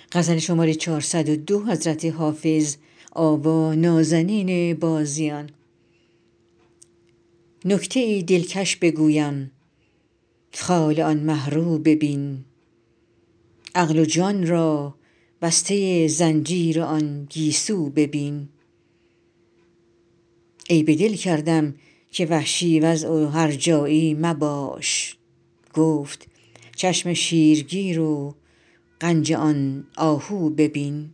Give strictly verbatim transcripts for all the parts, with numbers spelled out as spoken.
نکته ای دلکش بگویم خال آن مه رو ببین عقل و جان را بسته زنجیر آن گیسو ببین عیب دل کردم که وحشی وضع و هرجایی مباش گفت چشم شیرگیر و غنج آن آهو ببین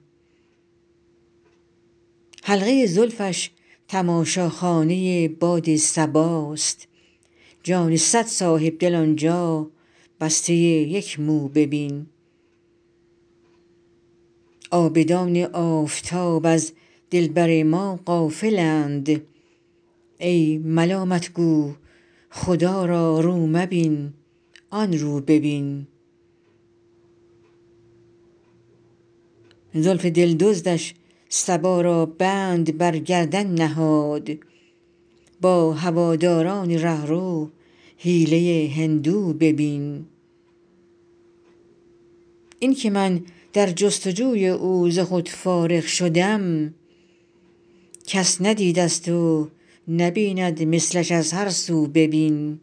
حلقه زلفش تماشاخانه باد صباست جان صد صاحبدل آن جا بسته یک مو ببین عابدان آفتاب از دلبر ما غافلند ای ملامت گو خدا را رو مبین آن رو ببین زلف دل دزدش صبا را بند بر گردن نهاد با هواداران رهرو حیله هندو ببین این که من در جست و جوی او ز خود فارغ شدم کس ندیده ست و نبیند مثلش از هر سو ببین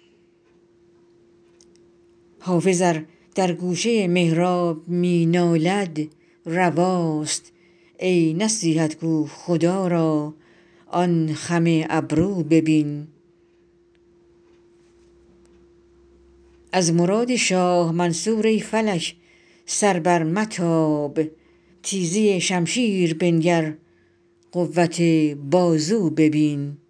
حافظ ار در گوشه محراب می نالد رواست ای نصیحت گو خدا را آن خم ابرو ببین از مراد شاه منصور ای فلک سر بر متاب تیزی شمشیر بنگر قوت بازو ببین